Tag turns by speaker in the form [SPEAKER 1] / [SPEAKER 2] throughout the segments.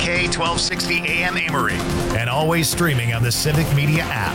[SPEAKER 1] WILK 1260 AM Amory, and always streaming on the Civic Media app.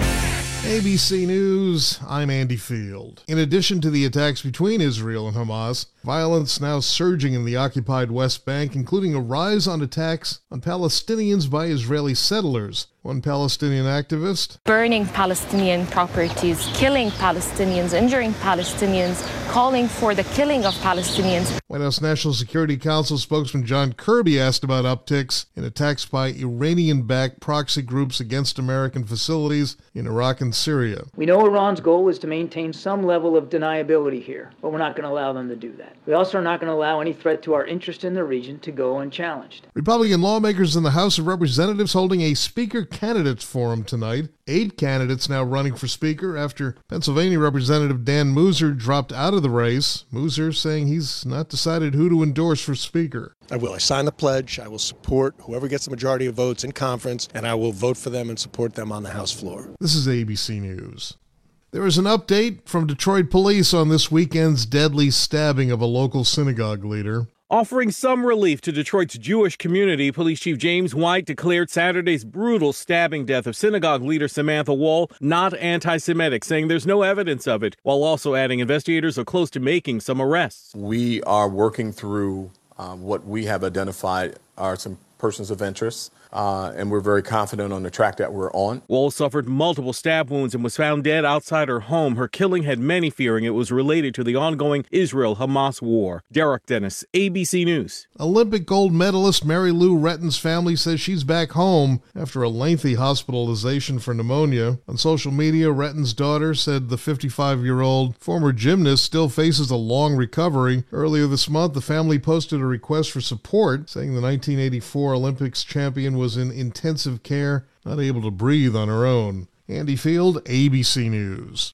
[SPEAKER 2] ABC News, I'm Andy Field. In addition to the attacks between Israel and Hamas, violence now surging in the occupied West Bank, including a rise on attacks on Palestinians by Israeli settlers. One Palestinian activist:
[SPEAKER 3] burning Palestinian properties, killing Palestinians, injuring Palestinians, calling for the killing of Palestinians.
[SPEAKER 2] White House National Security Council spokesman John Kirby asked about upticks in attacks by Iranian-backed proxy groups against American facilities in Iraq and Syria.
[SPEAKER 4] We know Iran's goal is to maintain some level of deniability here, but we're not going to allow them to do that. We also are not going to allow any threat to our interest in the region to go unchallenged.
[SPEAKER 2] Republican lawmakers in the House of Representatives holding a Speaker Candidates Forum tonight. 8 candidates now running for Speaker after Pennsylvania Representative Dan Mooser dropped out of the race. Mooser saying he's not decided who to endorse for Speaker.
[SPEAKER 5] I will. I signed the pledge. I will support whoever gets the majority of votes in conference, and I will vote for them and support them on the House floor.
[SPEAKER 2] This is ABC News. There is an update from Detroit police on this weekend's deadly stabbing of a local synagogue leader.
[SPEAKER 6] Offering some relief to Detroit's Jewish community, Police Chief James White declared Saturday's brutal stabbing death of synagogue leader Samantha Wall not anti-Semitic, saying there's no evidence of it, while also adding investigators are close to making some arrests.
[SPEAKER 7] We are working through what we have identified are some persons of interest, and we're very confident on the track that we're on.
[SPEAKER 6] Wall suffered multiple stab wounds and was found dead outside her home. Her killing had many fearing it was related to the ongoing Israel-Hamas war. Derek Dennis, ABC News.
[SPEAKER 2] Olympic gold medalist Mary Lou Retton's family says she's back home after a lengthy hospitalization for pneumonia. On social media, Retton's daughter said the 55-year-old former gymnast still faces a long recovery. Earlier this month, the family posted a request for support, saying the 1984 Olympics champion was in intensive care, not able to breathe on her own. Andy Field, ABC News.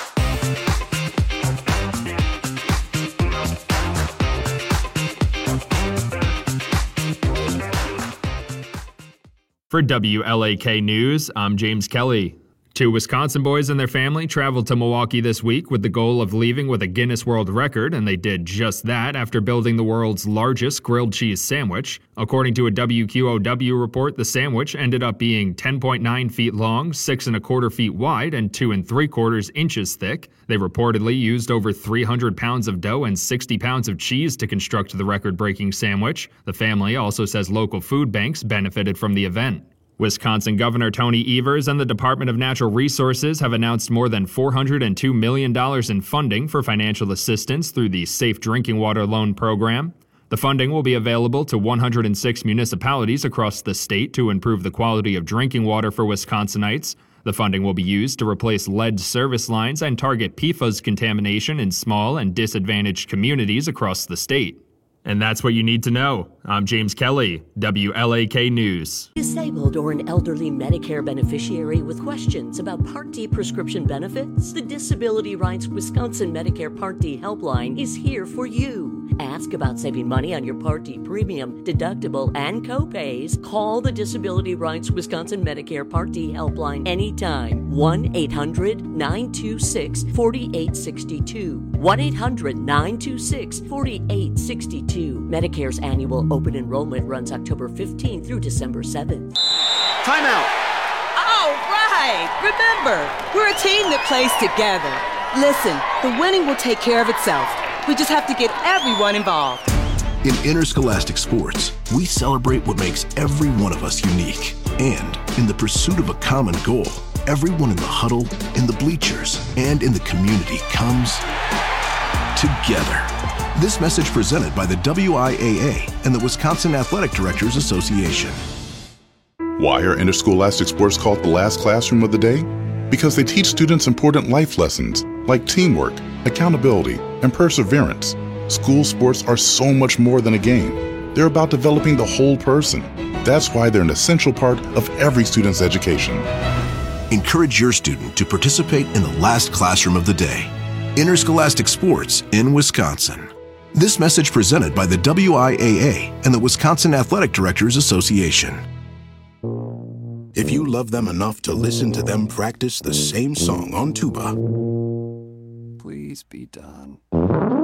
[SPEAKER 8] For WLAK News, I'm James Kelly. 2 Wisconsin boys and their family traveled to Milwaukee this week with the goal of leaving with a Guinness World Record, and they did just that after building the world's largest grilled cheese sandwich. According to a WQOW report, the sandwich ended up being 10.9 feet long, 6¼ feet wide, and 2 3/4 inches thick. They reportedly used over 300 pounds of dough and 60 pounds of cheese to construct the record-breaking sandwich. The family also says local food banks benefited from the event. Wisconsin Governor Tony Evers and the Department of Natural Resources have announced more than $402 million in funding for financial assistance through the Safe Drinking Water Loan Program. The funding will be available to 106 municipalities across the state to improve the quality of drinking water for Wisconsinites. The funding will be used to replace lead service lines and target PFAS contamination in small and disadvantaged communities across the state. And that's what you need to know. I'm James Kelly, WLAK News.
[SPEAKER 9] Disabled or an elderly Medicare beneficiary with questions about Part D prescription benefits? The Disability Rights Wisconsin Medicare Part D helpline is here for you. Ask about saving money on your Part D premium, deductible, and co-pays. Call the Disability Rights Wisconsin Medicare Part D helpline anytime. 1-800-926-4862. 1-800-926-4862. Medicare's annual open enrollment runs October 15th through December 7th.
[SPEAKER 10] Time out. All right. Remember, we're a team that plays together. Listen, the winning will take care of itself. We just have to get everyone involved.
[SPEAKER 11] In interscholastic sports, we celebrate what makes every one of us unique. And in the pursuit of a common goal, everyone in the huddle, in the bleachers, and in the community comes together. This message presented by the WIAA and the Wisconsin Athletic Directors Association.
[SPEAKER 12] Why are interscholastic sports called the last classroom of the day? Because they teach students important life lessons like teamwork, accountability, and perseverance. School sports are so much more than a game. They're about developing the whole person. That's why they're an essential part of every student's education.
[SPEAKER 11] Encourage your student to participate in the last classroom of the day. Interscholastic sports in Wisconsin. This message presented by the WIAA and the Wisconsin Athletic Directors Association.
[SPEAKER 13] If you love them enough to listen to them practice the same song on tuba,
[SPEAKER 14] please be done.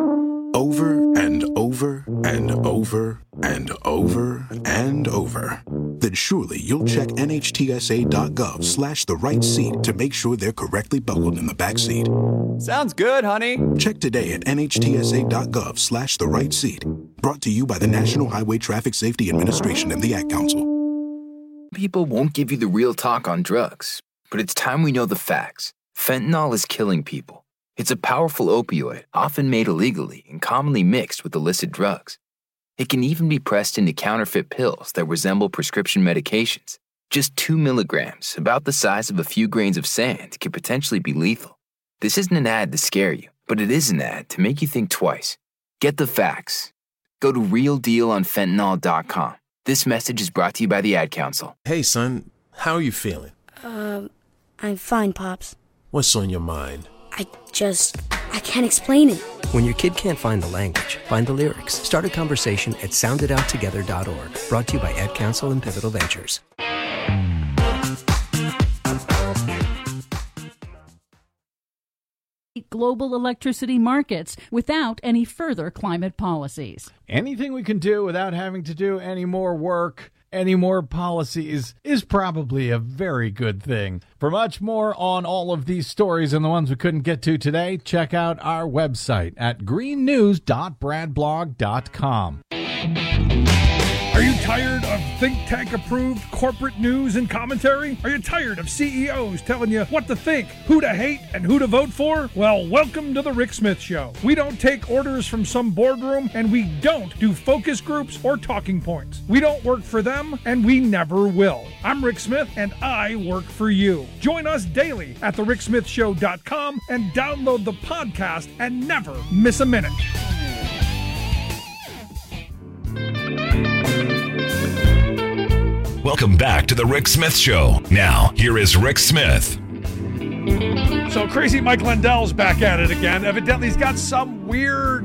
[SPEAKER 13] over and over and over and over and over, then surely you'll check NHTSA.gov/the right seat to make sure they're correctly buckled in the back seat.
[SPEAKER 14] Sounds good, honey.
[SPEAKER 13] Check today at NHTSA.gov/the right seat. Brought to you by the National Highway Traffic Safety Administration and the Ad Council.
[SPEAKER 15] People won't give you the real talk on drugs, but it's time we know the facts. Fentanyl is killing people. It's a powerful opioid, often made illegally and commonly mixed with illicit drugs. It can even be pressed into counterfeit pills that resemble prescription medications. Just 2 milligrams, about the size of a few grains of sand, can potentially be lethal. This isn't an ad to scare you, but it is an ad to make you think twice. Get the facts. Go to realdealonfentanyl.com. This message is brought to you by the Ad Council.
[SPEAKER 16] Hey, son, how are you feeling?
[SPEAKER 17] I'm fine, Pops.
[SPEAKER 16] What's on your mind?
[SPEAKER 17] I can't explain it.
[SPEAKER 18] When your kid can't find the language, find the lyrics. Start a conversation at sounditouttogether.org. Brought to you by Ad Council and Pivotal Ventures.
[SPEAKER 19] Global electricity markets without any further climate policies.
[SPEAKER 20] Anything we can do without having to do any more work, any more policies, is probably a very good thing. For much more on all of these stories and the ones we couldn't get to today, check out our website at greennews.bradblog.com.
[SPEAKER 21] Are you tired of think tank approved corporate news and commentary? Are you tired of CEOs telling you what to think, who to hate, and who to vote for? Well, welcome to the Rick Smith Show. We don't take orders from some boardroom, and we don't do focus groups or talking points. We don't work for them, and we never will. I'm Rick Smith, and I work for you. Join us daily at thericksmithshow.com and download the podcast and never miss a minute.
[SPEAKER 1] Welcome back to the Rick Smith Show. Now, here is Rick Smith.
[SPEAKER 21] So Crazy Mike Lindell's back at it again. Evidently, he's got some weird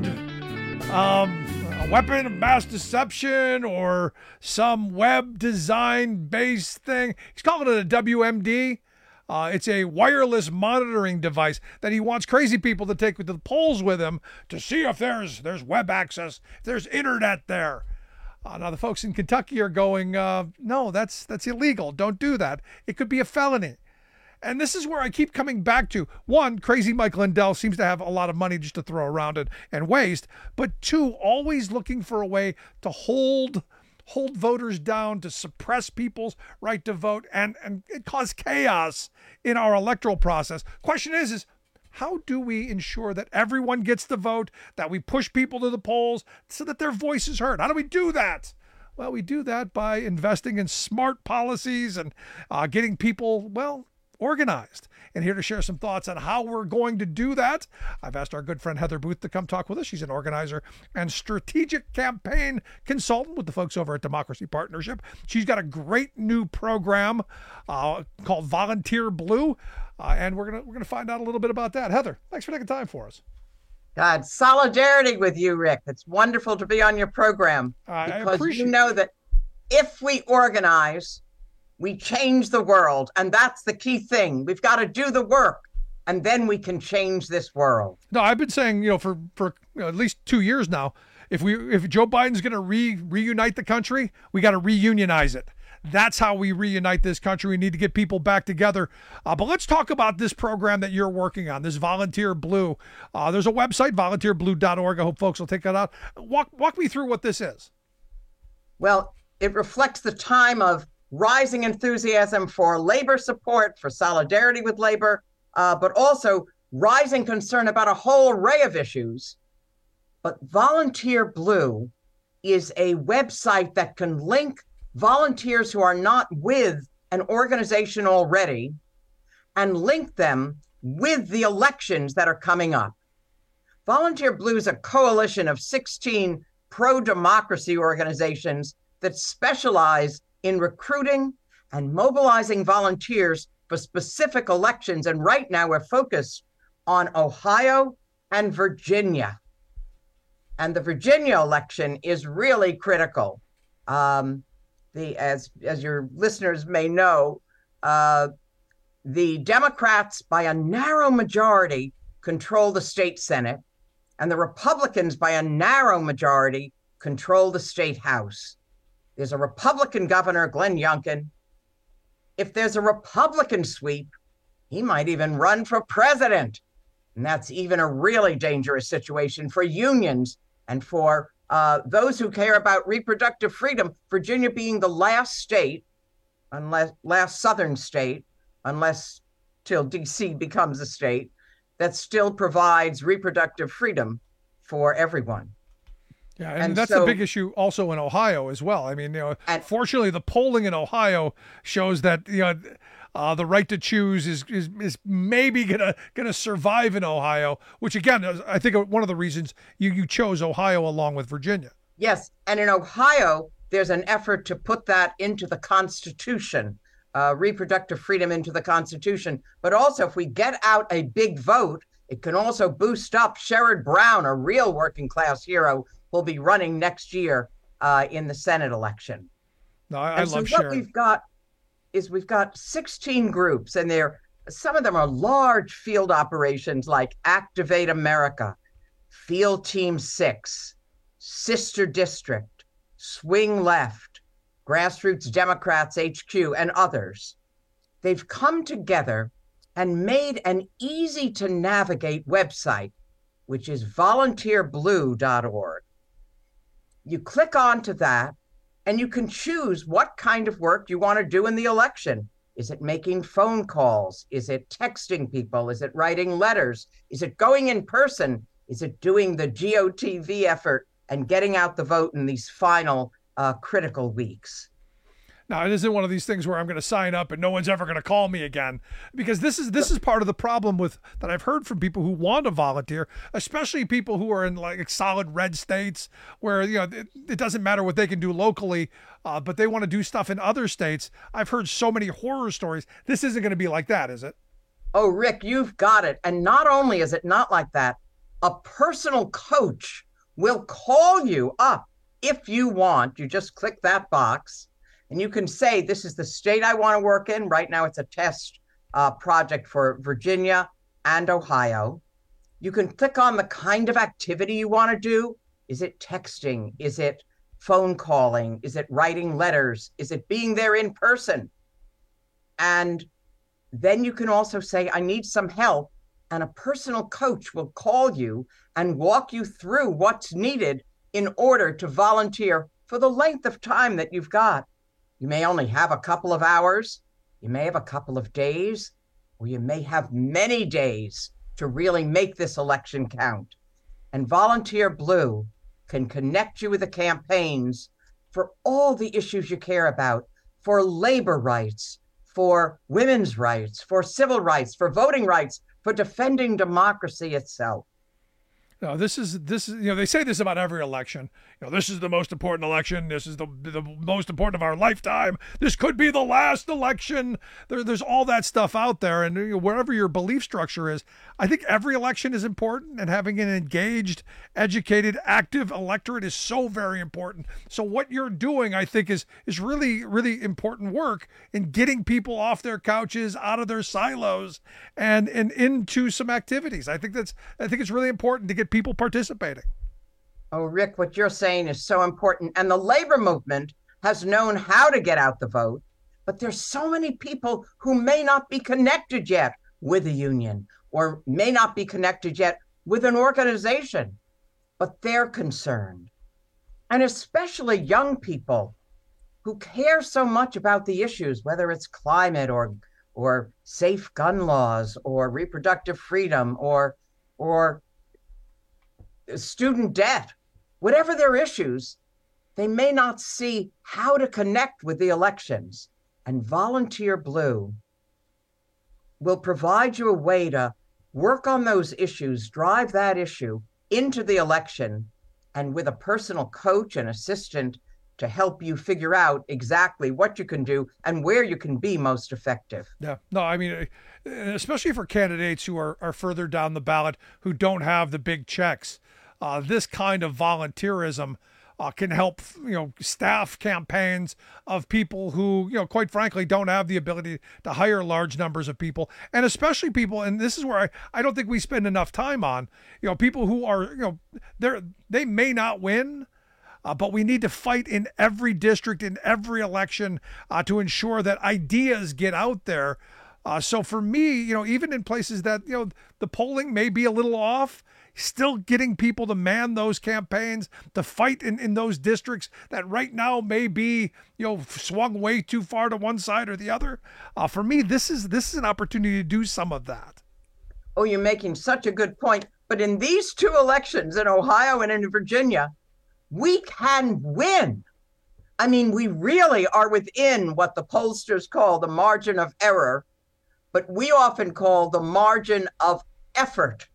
[SPEAKER 21] weapon of mass deception or some web design-based thing. He's calling it a WMD. It's a wireless monitoring device that he wants crazy people to take to the polls with him to see if there's web access, if there's internet there. Now, the folks in Kentucky are going, no, that's illegal. Don't do that. It could be a felony. And this is where I keep coming back to. One, Crazy Mike Lindell seems to have a lot of money just to throw around and waste. But two, always looking for a way to hold voters down, to suppress people's right to vote, and it cause chaos in our electoral process. Question is how do we ensure that everyone gets the vote, that we push people to the polls so that their voice is heard? How do we do that? Well, we do that by investing in smart policies and getting people, organized. And here to share some thoughts on how we're going to do that, I've asked our good friend Heather Booth to come talk with us. She's an organizer and strategic campaign consultant with the folks over at Democracy Partnership. She's got a great new program called Volunteer Blue, and we're gonna find out a little bit about that. Heather, thanks for taking time for us.
[SPEAKER 22] God, solidarity with you, Rick. It's wonderful to be on your program because you know that if we organize, we change the world, and that's the key thing. We've got to do the work, and then we can change this world.
[SPEAKER 21] No, I've been saying, for at least 2 years now, if Joe Biden's going to reunite the country, we got to reunionize it. That's how we reunite this country. We need to get people back together. But let's talk about this program that you're working on, this Volunteer Blue. There's a website, volunteerblue.org. I hope folks will take that out. Walk me through what this is.
[SPEAKER 22] Well, it reflects the time of rising enthusiasm for labor support, for solidarity with labor, but also rising concern about a whole array of issues. But Volunteer Blue is a website that can link volunteers who are not with an organization already and link them with the elections that are coming up. Volunteer Blue is a coalition of 16 pro-democracy organizations that specialize in recruiting and mobilizing volunteers for specific elections. And right now we're focused on Ohio and Virginia. And the Virginia election is really critical. As your listeners may know, the Democrats, by a narrow majority, control the state Senate. and the Republicans, by a narrow majority, control the state house. There's a Republican governor, Glenn Youngkin. If there's a Republican sweep, he might even run for president. And that's even a really dangerous situation for unions and for those who care about reproductive freedom. Virginia being the last southern state, unless till DC becomes a state, that still provides reproductive freedom for everyone.
[SPEAKER 21] Yeah, and that's a big issue also in Ohio as well. I mean, fortunately, the polling in Ohio shows that the right to choose is maybe gonna survive in Ohio, which again, I think one of the reasons you chose Ohio along with Virginia.
[SPEAKER 22] Yes, and in Ohio, there's an effort to put that into the Constitution, reproductive freedom into the Constitution. But also, if we get out a big vote, it can also boost up Sherrod Brown, a real working class hero, will be running next year in the Senate election.
[SPEAKER 21] No, I love
[SPEAKER 22] Sherrod.
[SPEAKER 21] Sherrod.
[SPEAKER 22] We've got 16 groups, and some of them are large field operations like Activate America, Field Team 6, Sister District, Swing Left, Grassroots Democrats HQ, and others. They've come together and made an easy to navigate website, which is volunteerblue.org. You click onto that, and you can choose what kind of work you want to do in the election. Is it making phone calls? Is it texting people? Is it writing letters? Is it going in person? Is it doing the GOTV effort and getting out the vote in these final critical weeks?
[SPEAKER 21] Now, it isn't one of these things where I'm going to sign up and no one's ever going to call me again, because this is part of the problem that I've heard from people who want to volunteer, especially people who are in like solid red states where it doesn't matter what they can do locally, but they want to do stuff in other states. I've heard so many horror stories. This isn't going to be like that, is it?
[SPEAKER 22] Oh, Rick, you've got it. And not only is it not like that, a personal coach will call you up if you want. You just click that box. And you can say, this is the state I want to work in. Right now, it's a test project for Virginia and Ohio. You can click on the kind of activity you want to do. Is it texting? Is it phone calling? Is it writing letters? Is it being there in person? And then you can also say, I need some help. And a personal coach will call you and walk you through what's needed in order to volunteer for the length of time that you've got. You may only have a couple of hours, you may have a couple of days, or you may have many days to really make this election count. And Volunteer Blue can connect you with the campaigns for all the issues you care about, for labor rights, for women's rights, for civil rights, for voting rights, for defending democracy itself.
[SPEAKER 21] No, this is they say this about every election. This is the most important election. This is the most important of our lifetime. This could be the last election. There's all that stuff out there, and wherever your belief structure is, I think every election is important, and having an engaged, educated, active electorate is so very important. So what you're doing, I think, is really, really important work in getting people off their couches, out of their silos, and into some activities. I think it's really important to get people participating.
[SPEAKER 22] Oh, Rick, what you're saying is so important. And the labor movement has known how to get out the vote, but there's so many people who may not be connected yet with a union or may not be connected yet with an organization, but they're concerned. And especially young people who care so much about the issues, whether it's climate or safe gun laws or reproductive freedom or student debt, whatever their issues, they may not see how to connect with the elections. And Volunteer Blue will provide you a way to work on those issues, drive that issue into the election, and with a personal coach and assistant to help you figure out exactly what you can do and where you can be most effective.
[SPEAKER 21] Yeah, no, I mean, especially for candidates who are further down the ballot, who don't have the big checks, this kind of volunteerism can help, staff campaigns of people who, quite frankly, don't have the ability to hire large numbers of people, and especially people, and this is where I don't think we spend enough time on, people who are, they may not win, but we need to fight in every district, in every election, to ensure that ideas get out there. So for me, even in places that, the polling may be a little off, still getting people to man those campaigns, to fight in those districts that right now may be, swung way too far to one side or the other. For me, this is an opportunity to do some of that.
[SPEAKER 22] Oh, you're making such a good point. But in these two elections, in Ohio and in Virginia, we can win. I mean, we really are within what the pollsters call the margin of error, but we often call the margin of effort.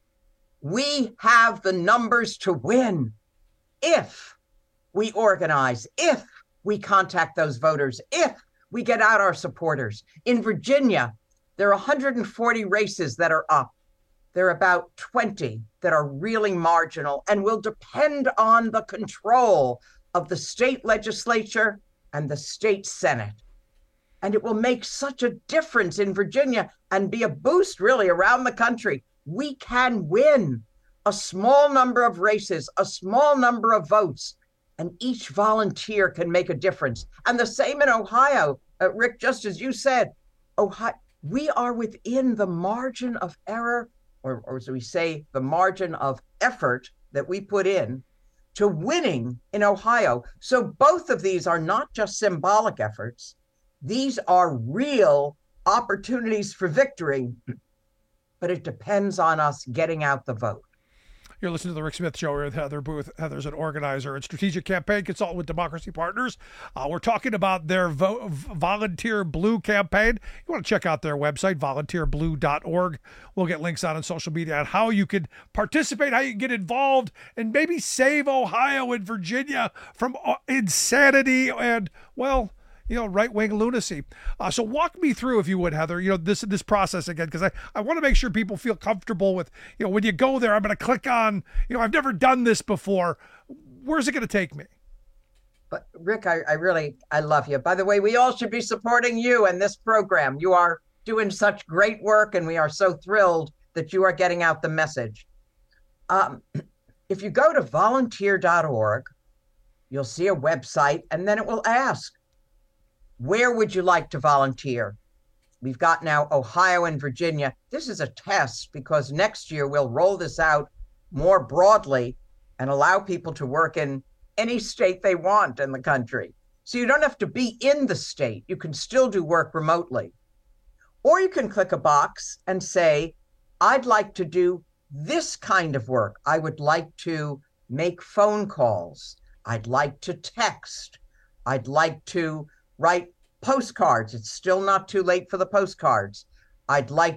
[SPEAKER 22] We have the numbers to win if we organize, if we contact those voters, if we get out our supporters. In Virginia, there are 140 races that are up. There are about 20 that are really marginal and will depend on the control of the state legislature and the state Senate. And it will make such a difference in Virginia and be a boost really around the country. We can win a small number of races, a small number of votes, and each volunteer can make a difference. And the same in Ohio. Rick, just as you said, Ohio, we are within the margin of error, or as we say, the margin of effort that we put in to winning in Ohio. So both of these are not just symbolic efforts. These are real opportunities for victory, but it depends on us getting out the vote.
[SPEAKER 21] You're listening to The Rick Smith Show with Heather Booth. Heather's an organizer and strategic campaign consultant with Democracy Partners. We're talking about their Volunteer Blue campaign. You want to check out their website, volunteerblue.org. We'll get links out on social media on how you can participate, how you can get involved, and maybe save Ohio and Virginia from insanity and, well, right-wing lunacy. So walk me through, if you would, Heather, this process again, because I want to make sure people feel comfortable with, when you go there, I'm going to click on, I've never done this before. Where's it going to take me?
[SPEAKER 22] But Rick, I love you. By the way, we all should be supporting you and this program. You are doing such great work, and we are so thrilled that you are getting out the message. If you go to volunteer.org, you'll see a website, and then it will ask, where would you like to volunteer? We've got now Ohio and Virginia. This is a test because next year we'll roll this out more broadly and allow people to work in any state they want in the country. So you don't have to be in the state. You can still do work remotely. Or you can click a box and say, I'd like to do this kind of work. I would like to make phone calls. I'd like to text. I'd like to write postcards. It's still not too late for the postcards. I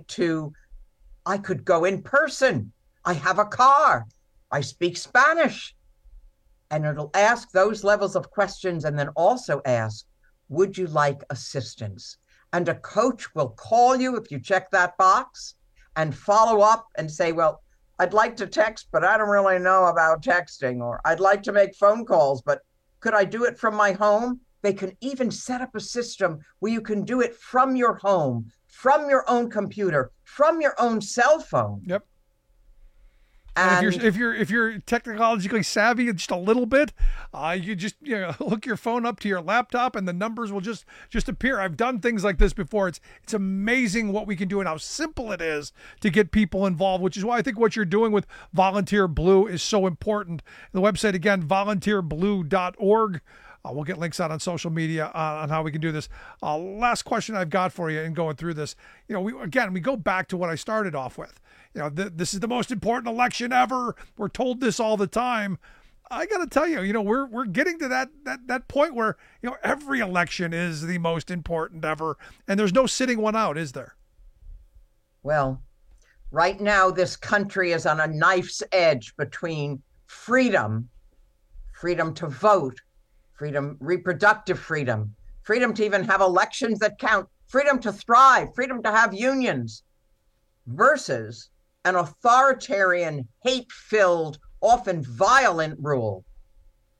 [SPEAKER 22] could go in person. I have a car. I speak Spanish. And it'll ask those levels of questions and then also ask, would you like assistance? And a coach will call you if you check that box and follow up and say, well, I'd like to text, but I don't really know about texting. Or I'd like to make phone calls, but could I do it from my home? They can even set up a system where you can do it from your home, from your own computer, from your own cell phone.
[SPEAKER 21] Yep. And if you're technologically savvy just a little bit, you just hook your phone up to your laptop and the numbers will just appear. I've done things like this before. It's amazing what we can do and how simple it is to get people involved, which is why I think what you're doing with Volunteer Blue is so important. The website again, volunteerblue.org. We'll get links out on social media on how we can do this. Last question I've got for you in going through this. We go back to what I started off with. This is the most important election ever. We're told this all the time. I got to tell you, we're getting to that point where, every election is the most important ever. And there's no sitting one out, is there?
[SPEAKER 22] Well, right now, this country is on a knife's edge between freedom to vote, reproductive freedom to even have elections that count, freedom to thrive, freedom to have unions, versus an authoritarian, hate-filled, often violent rule.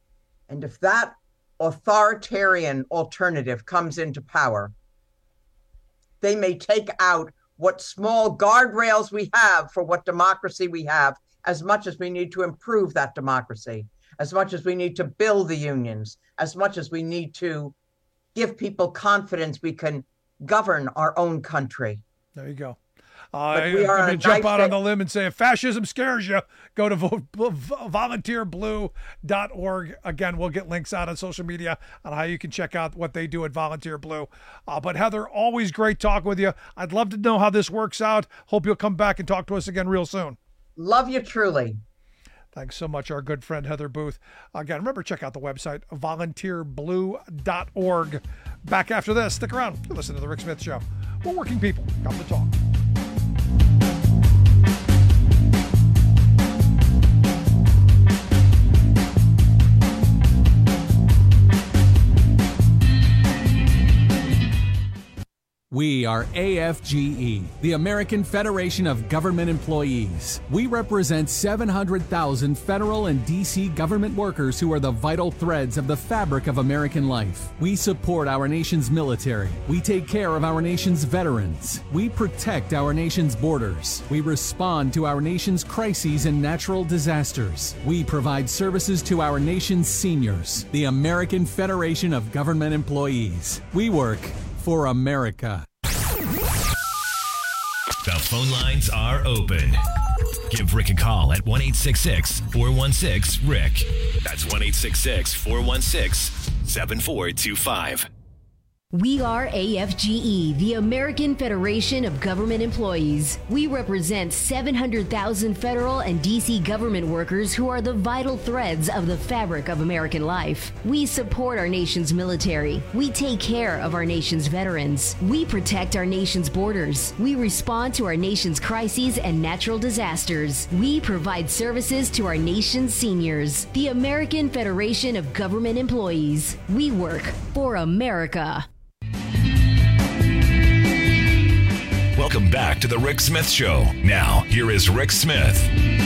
[SPEAKER 22] And if that authoritarian alternative comes into power, they may take out what small guardrails we have for what democracy we have, as much as we need to improve that democracy, as much as we need to build the unions, as much as we need to give people confidence we can govern our own country.
[SPEAKER 21] There you go.
[SPEAKER 22] But we are
[SPEAKER 21] I'm going to jump out
[SPEAKER 22] day.
[SPEAKER 21] on the limb and say, if fascism scares you, go to volunteerblue.org. Again, we'll get links out on social media on how you can check out what they do at Volunteer Blue. But Heather, always great talking with you. I'd love to know how this works out. Hope you'll come back and talk to us again real soon.
[SPEAKER 22] Love you truly.
[SPEAKER 21] Thanks so much, our good friend Heather Booth. Again, remember, check out the website, volunteerblue.org. Back after this. Stick around. Listen to The Rick Smith Show. We're working people. Come to talk.
[SPEAKER 3] We are AFGE, the American Federation of Government Employees. We represent 700,000 federal and D.C. government workers who are the vital threads of the fabric of American life. We support our nation's military. We take care of our nation's veterans. We protect our nation's borders. We respond to our nation's crises and natural disasters. We provide services to our nation's seniors. The American Federation of Government Employees. We work for America.
[SPEAKER 1] The phone lines are open. Give Rick a call at 1-866-416-RICK. That's 1-866-416-7425.
[SPEAKER 4] We are AFGE, the American Federation of Government Employees. We represent 700,000 federal and D.C. government workers who are the vital threads of the fabric of American life. We support our nation's military. We take care of our nation's veterans. We protect our nation's borders. We respond to our nation's crises and natural disasters. We provide services to our nation's seniors. The American Federation of Government Employees. We work for America.
[SPEAKER 1] Welcome back to The Rick Smith Show. Now, here is Rick Smith.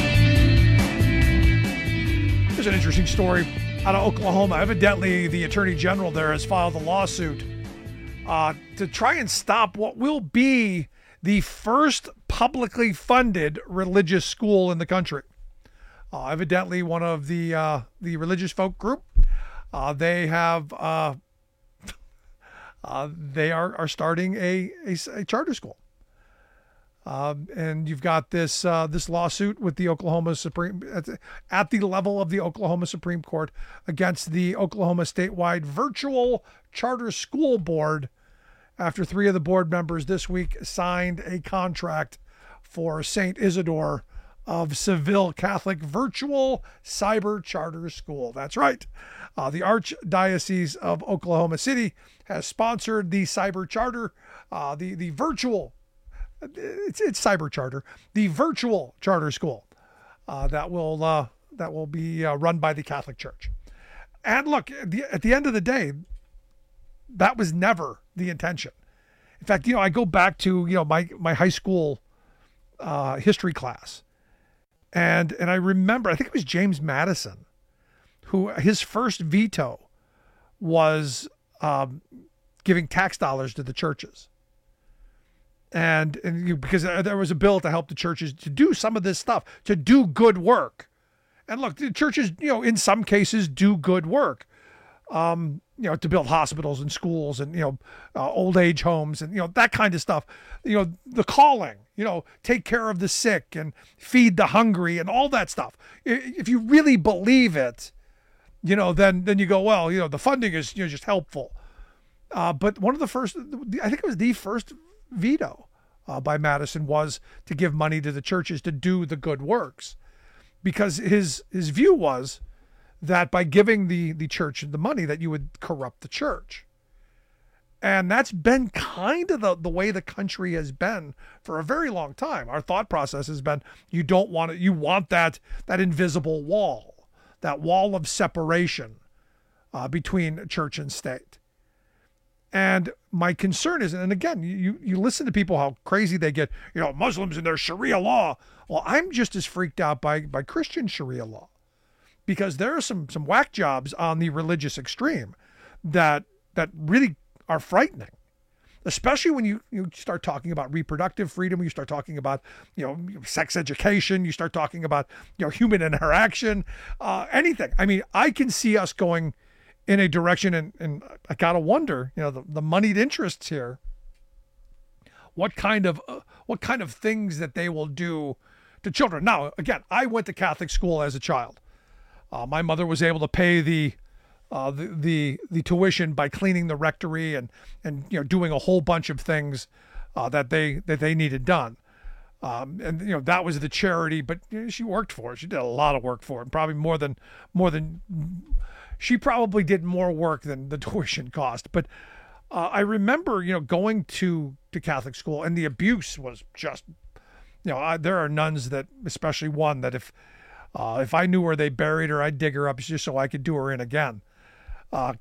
[SPEAKER 21] There's an interesting story out of Oklahoma. Evidently, the attorney general there has filed a lawsuit to try and stop what will be the first publicly funded religious school in the country. Evidently, one of the religious folk group, they are starting a charter school. And you've got this lawsuit with the Oklahoma Supreme at the level of the Oklahoma Supreme Court against the Oklahoma statewide virtual charter school board after 3 of the board members this week signed a contract for St. Isidore of Seville Catholic virtual cyber charter school. That's right. The Archdiocese of Oklahoma City has sponsored the cyber charter, the virtual. It's cyber charter, the virtual charter school that will be run by the Catholic Church. And look, at the end of the day, that was never the intention. In fact, I go back to my high school history class, and I remember, I think it was James Madison, who his first veto was giving tax dollars to the churches. And because there was a bill to help the churches to do some of this stuff, to do good work. And look, the churches, in some cases do good work, to build hospitals and schools and, old age homes and, that kind of stuff. The calling, take care of the sick and feed the hungry and all that stuff. If you really believe it, then you go, well, the funding is just helpful. But one of the first, I think it was the first veto by Madison was to give money to the churches to do the good works, because his view was that by giving the church the money that you would corrupt the church. And that's been kind of the way the country has been for a very long time. Our thought process has been, you want that invisible wall, that wall of separation between church and state. And my concern is, and again, you listen to people, how crazy they get, Muslims and their Sharia law. Well, I'm just as freaked out by Christian Sharia law, because there are some whack jobs on the religious extreme that really are frightening, especially when you start talking about reproductive freedom, you start talking about, sex education, you start talking about, human interaction, anything. I mean, I can see us going in a direction, and I gotta wonder, the moneyed interests here, what kind of things that they will do to children. Now, again, I went to Catholic school as a child. My mother was able to pay the tuition by cleaning the rectory and doing a whole bunch of things that they needed done. And that was the charity, but she worked for it. She did a lot of work for it, probably more than she probably did more work than the tuition cost. But I remember going to Catholic school, and the abuse was just, there are nuns that, especially one that if I knew where they buried her, I'd dig her up just so I could do her in again. I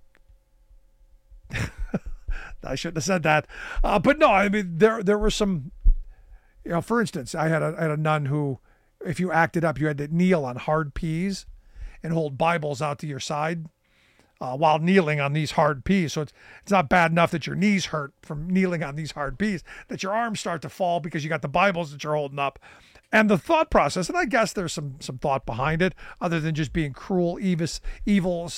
[SPEAKER 21] shouldn't have said that. But no, I mean, there were some, for instance, I had a nun who, if you acted up, you had to kneel on hard peas and hold Bibles out to your side while kneeling on these hard peas. So it's not bad enough that your knees hurt from kneeling on these hard peas, that your arms start to fall because you got the Bibles that you're holding up. And the thought process, and I guess there's some thought behind it, other than just being cruel, evil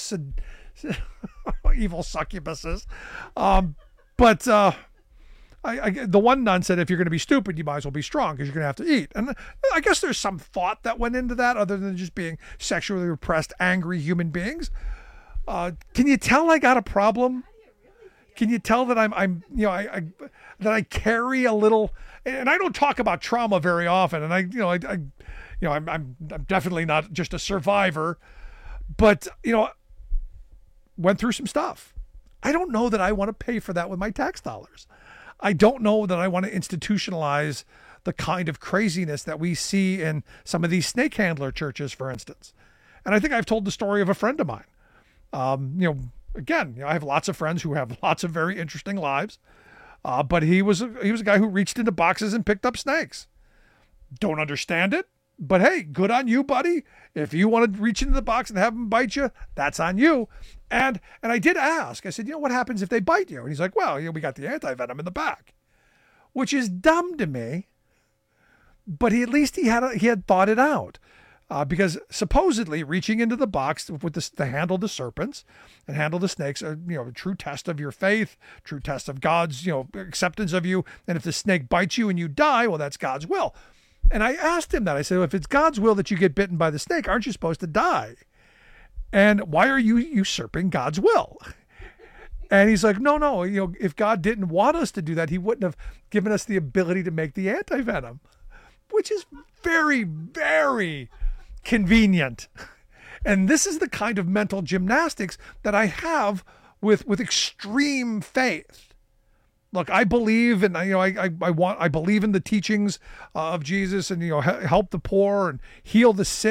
[SPEAKER 21] succubuses. But the one nun said, if you're going to be stupid, you might as well be strong because you're going to have to eat. And I guess there's some thought that went into that, other than just being sexually repressed, angry human beings. Can you tell I got a problem? Can you tell that that I carry a little, and I don't talk about trauma very often, and I'm definitely not just a survivor, but went through some stuff. I don't know that I want to pay for that with my tax dollars. I don't know that I want to institutionalize the kind of craziness that we see in some of these snake handler churches, for instance. And I think I've told the story of a friend of mine. Again, I have lots of friends who have lots of very interesting lives, but he was a guy who reached into boxes and picked up snakes. Don't understand it, but hey, good on you, buddy. If you want to reach into the box and have them bite you, that's on you. And I did ask. I said, what happens if they bite you? And he's like, well, we got the anti-venom in the back, which is dumb to me. But at least he had thought it out. Because supposedly reaching into the box with to handle the serpents and handle the snakes are, a true test of your faith, true test of God's, acceptance of you. And if the snake bites you and you die, well, that's God's will. And I asked him that. I said, well, if it's God's will that you get bitten by the snake, aren't you supposed to die? And why are you usurping God's will? And he's like, no, if God didn't want us to do that, he wouldn't have given us the ability to make the anti-venom, which is very, very convenient. And this is the kind of mental gymnastics that I have with extreme faith. Look, I believe, and I believe in the teachings of Jesus, and help the poor and heal the sick.